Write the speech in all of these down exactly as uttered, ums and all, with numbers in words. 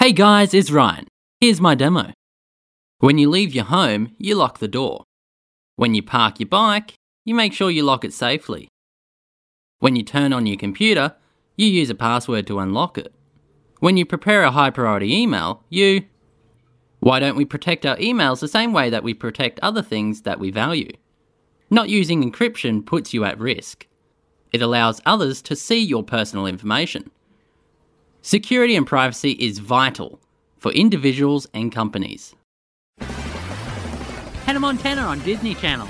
Hey guys, it's Ryan. Here's my demo. When you leave your home, you lock the door. When you park your bike, you make sure you lock it safely. When you turn on your computer, you use a password to unlock it. When you prepare a high priority email, you... Why don't we protect our emails the same way that we protect other things that we value? Not using encryption puts you at risk. It allows others to see your personal information. Security and privacy is vital for individuals and companies. Hannah Montana on Disney Channel.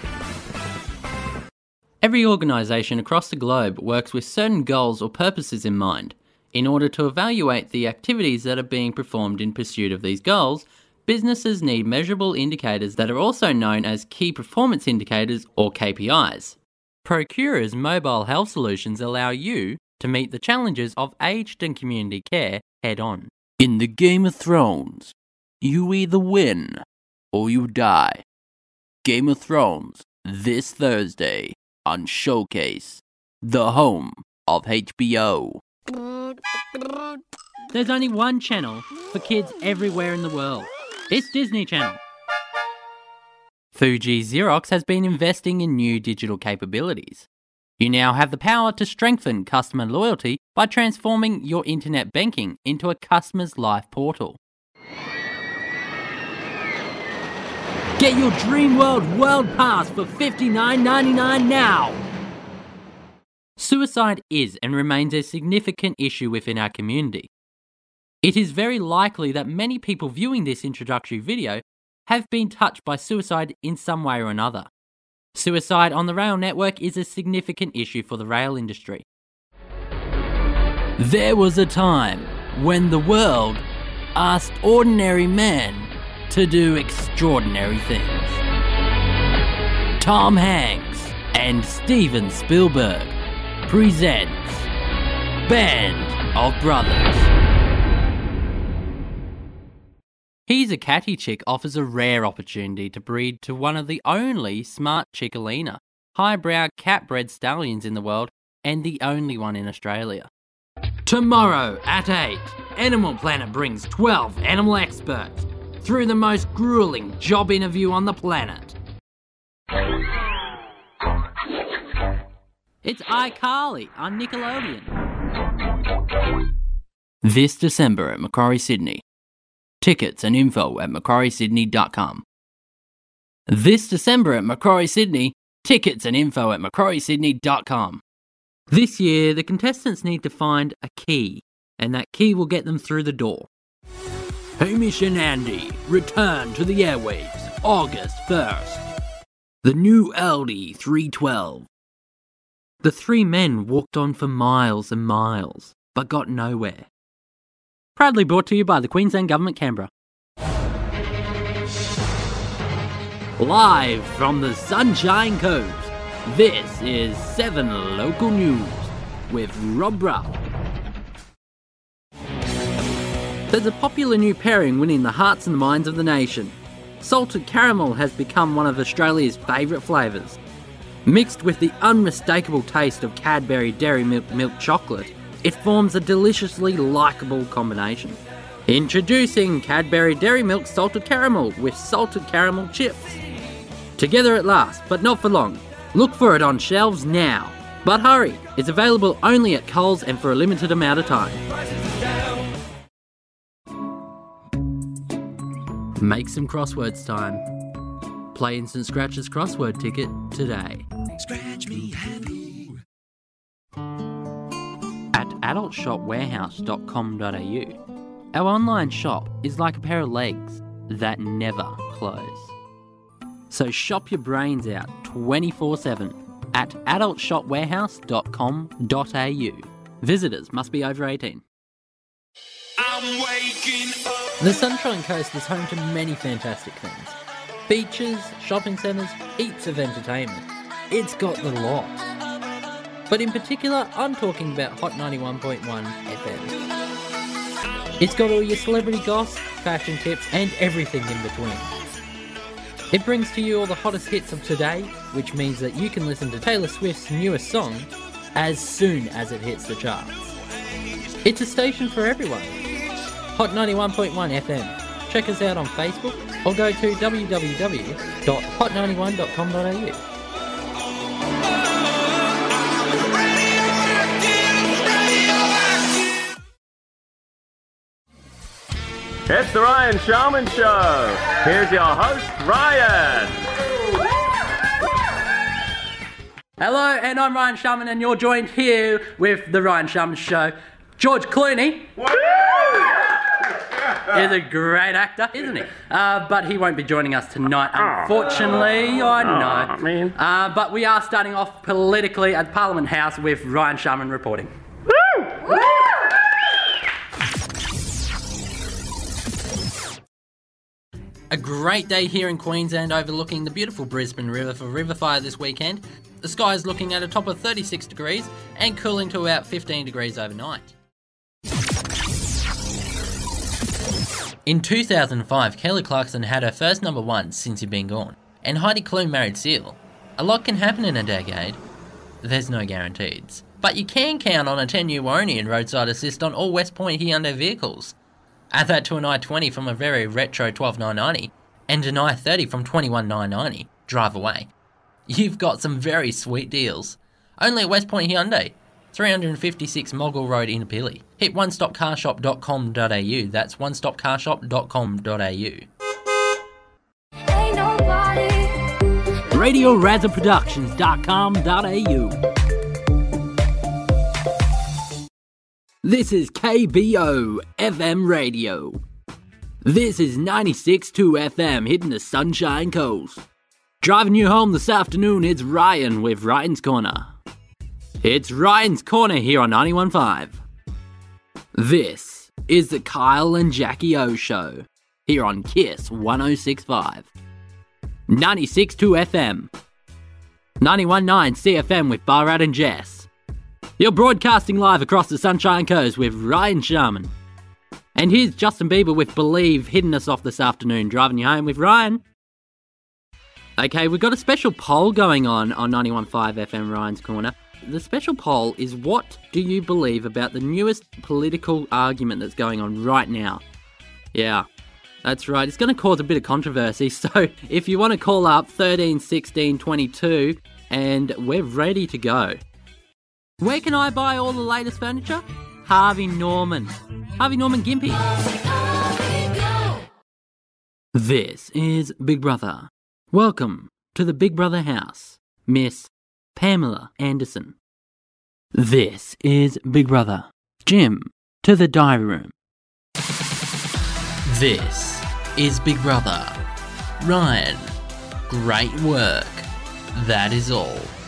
Every organisation across the globe works with certain goals or purposes in mind. In order to evaluate the activities that are being performed in pursuit of these goals, businesses need measurable indicators that are also known as key performance indicators or K P Is. Procura's mobile health solutions allow you to meet the challenges of aged and community care head-on. In the Game of Thrones, you either win or you die. Game of Thrones, this Thursday on Showcase, the home of H B O. There's only one channel for kids everywhere in the world. It's Disney Channel. Fuji Xerox has been investing in new digital capabilities. You now have the power to strengthen customer loyalty by transforming your internet banking into a customer's life portal. Get your Dreamworld World Pass for fifty-nine ninety-nine now! Suicide is and remains a significant issue within our community. It is very likely that many people viewing this introductory video have been touched by suicide in some way or another. Suicide on the rail network is a significant issue for the rail industry. There was a time when the world asked ordinary men to do extraordinary things. Tom Hanks and Steven Spielberg presents Band of Brothers. He's a Catty Chick offers a rare opportunity to breed to one of the only smart Chickalina, highbrow cat-bred stallions in the world and the only one in Australia. Tomorrow at eight, Animal Planet brings twelve animal experts through the most grueling job interview on the planet. It's iCarly on Nickelodeon. This December at Macquarie Sydney. Tickets and info at macquarie sydney dot com. This December at Macquarie Sydney, tickets and info at macquarie sydney dot com. This year, the contestants need to find a key, and that key will get them through the door. Hamish and Andy return to the airwaves August first. The new Audi three twelve. The three men walked on for miles and miles, but got nowhere. Proudly brought to you by the Queensland Government, Canberra. Live from the Sunshine Coast, this is seven Local News with Rob Ruff. There's a popular new pairing winning the hearts and the minds of the nation. Salted caramel has become one of Australia's favourite flavours. Mixed with the unmistakable taste of Cadbury Dairy Milk milk chocolate, it forms a deliciously likeable combination. Introducing Cadbury Dairy Milk Salted Caramel with salted caramel chips. Together at last, but not for long. Look for it on shelves now. But hurry, it's available only at Coles and for a limited amount of time. Make some crosswords time. Play Instant Scratch's crossword ticket today. Scratch me happy. At adult shop warehouse dot com dot a u, our online shop is like a pair of legs that never close. So shop your brains out twenty-four seven at adult shop warehouse dot com dot a u. Visitors must be over eighteen. I'm waking up. The Sunshine Coast is home to many fantastic things. Beaches, shopping centres, heaps of entertainment. It's got the lot. But in particular, I'm talking about Hot ninety-one point one F M. It's got all your celebrity goss, fashion tips, and everything in between. It brings to you all the hottest hits of today, which means that you can listen to Taylor Swift's newest song as soon as it hits the charts. It's a station for everyone. Hot ninety-one point one F M. Check us out on Facebook or go to w w w dot hot ninety-one dot com dot a u. It's the Ryan Sharman Show. Here's your host, Ryan. Hello, and I'm Ryan Sharman, and you're joined here with the Ryan Sharman Show. George Clooney is a great actor, isn't he? Uh, but he won't be joining us tonight, unfortunately. I know. Oh, man. Uh, but we are starting off politically at Parliament House with Ryan Sharman reporting. A great day here in Queensland overlooking the beautiful Brisbane River for River Fire this weekend. The sky is looking at a top of thirty-six degrees and cooling to about fifteen degrees overnight. In two thousand five, Kelly Clarkson had her first number one since he'd been gone, and Heidi Klum married Seal. A lot can happen in a decade. There's no guarantees. But you can count on a ten-year warranty and roadside assist on all West Point Hyundai vehicles. Add that to an i twenty from a very retro twelve nine ninety and an i thirty from twenty-one nine ninety. Drive away. You've got some very sweet deals. Only at West Point Hyundai, three fifty-six Mogul Road in Apili. Hit one stop car shop dot com dot a u. That's one stop car shop dot com dot a u. radio razor productions dot com dot a u. This is K B O F M Radio. This is ninety-six point two F M hitting the Sunshine Coast. Driving you home this afternoon, it's Ryan with Ryan's Corner. It's Ryan's Corner here on ninety-one point five. This is the Kyle and Jackie O Show here on Kiss one oh six point five. ninety-six point two F M. ninety-one point nine C F M with Barat and Jess. You're broadcasting live across the Sunshine Coast with Ryan Sharman. And here's Justin Bieber with Believe hitting us off this afternoon, driving you home with Ryan. Okay, we've got a special poll going on on ninety-one point five F M Ryan's Corner. The special poll is, what do you believe about the newest political argument that's going on right now? Yeah, that's right. It's going to cause a bit of controversy. So if you want to call up thirteen sixteen twenty-two, and we're ready to go. Where can I buy all the latest furniture? Harvey Norman. Harvey Norman Gympie. This is Big Brother. Welcome to the Big Brother house, Miss Pamela Anderson. This is Big Brother. Jim, to the diary room. This is Big Brother. Ryan, great work. That is all.